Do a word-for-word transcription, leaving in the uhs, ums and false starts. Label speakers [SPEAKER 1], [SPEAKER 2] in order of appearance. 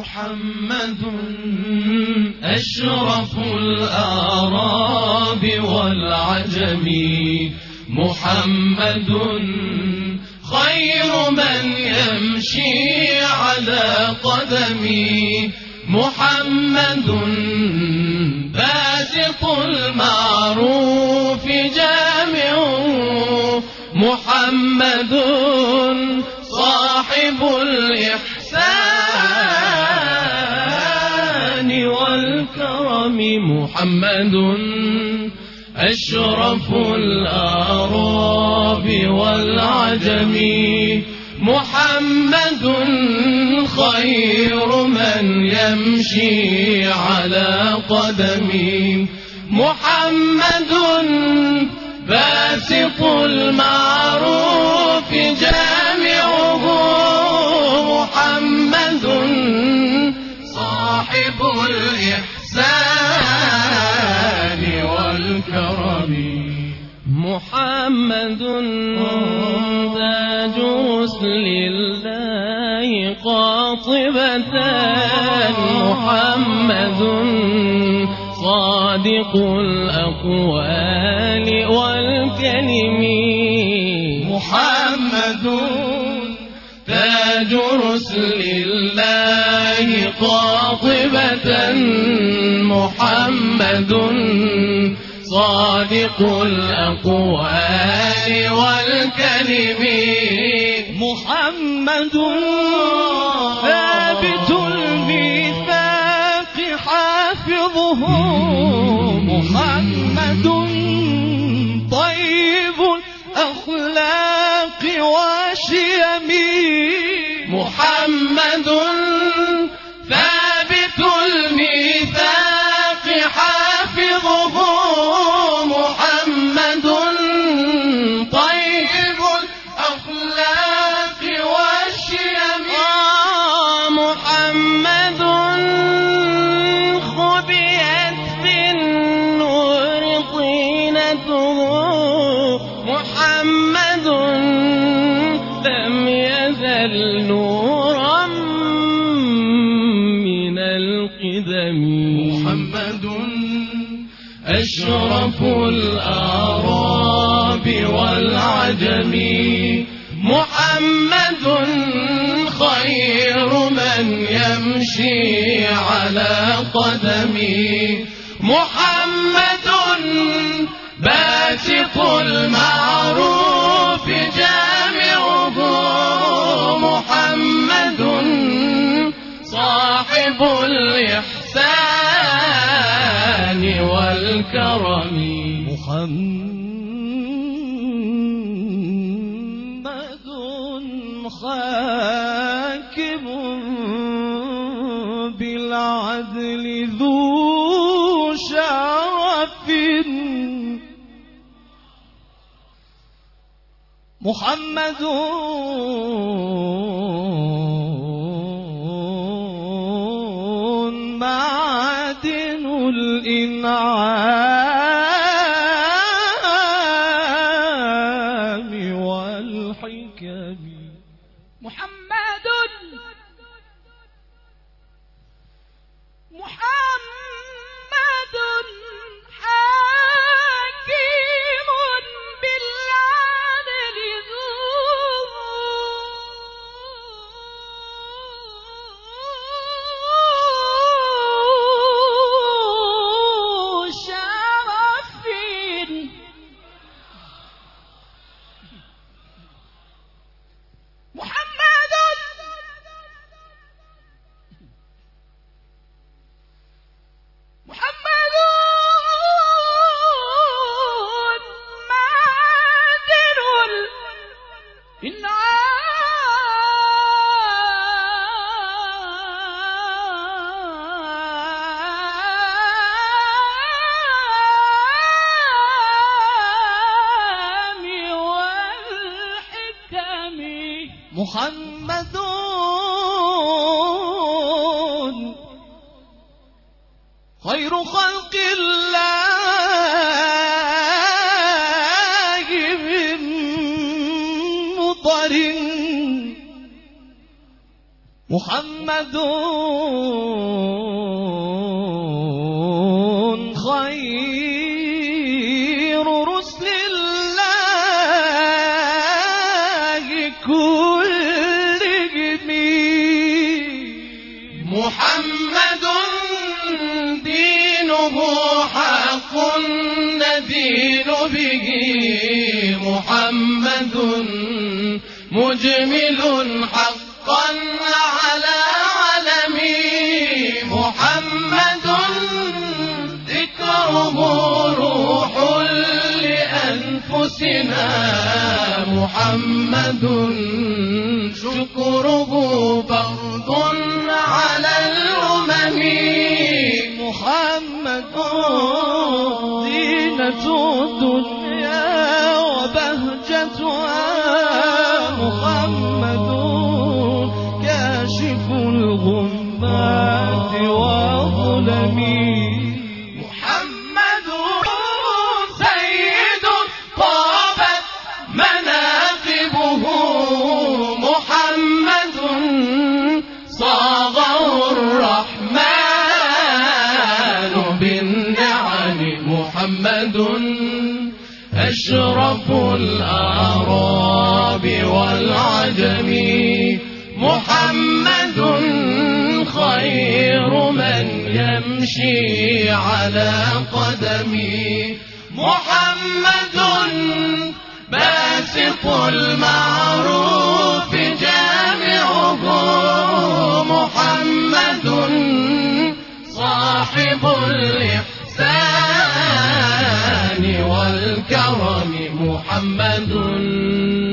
[SPEAKER 1] محمد أشرف الأعراب والعجم، محمد خير من يمشي على قدمي، محمد باسط المعروف جامع، محمد صاحب الإحسان والكرم، محمد أشرف الأعراب والعجم، محمد خير من يمشي على قدمي، محمد باسط المعروف جامعه، محمد صاحب الإحسان والكرم، محمد تاج رسل الله قاطبة، محمد صادق الأقوال والكلم، محمد تاج رسل الله قاطبة، محمد صادق الأقوال والكلم، محمد ثابت الميثاق حافظه، محمد طيب الأخلاق والشيم، محمد ثابت الميثاق حافظه، محمد طيب الأخلاق والشيم، محمد خبئت بالنور طينته، محمد لم يزل نورا من القدم، محمد أشرف الأعراب والعجم، محمد خير من يمشي على قدمي، محمد باسط المعروف جامعه، محمد صاحب الإحسان والكرم، محمد حاكم بالعدل ذو شرف، محمد معدن الإنعام والحكم، محمد محمد حكيم بالعدل ذو شرف، محمد محمد معدن الإنعام والحكم، محمد خير خلق الله من مطر، محمد محمد خير رسل الله كلهم
[SPEAKER 2] محمد دينه حق ندين به محمد مجمل حقا على علمي محمد ذكره روح لأنفسنا محمد شكره فرض على الأمم
[SPEAKER 1] محمد زينة الدنيا وبهجتها محمد كاشف الغمات والظلم
[SPEAKER 2] محمد سيد طابت مناقبه محمد صاغه الرحمن بالنعم محمد أشرف الأعراب والعجم محمد خير من يمشي على قدمي محمد باسط المعروف جامعه محمد صاحب الإحسان والكرم محمد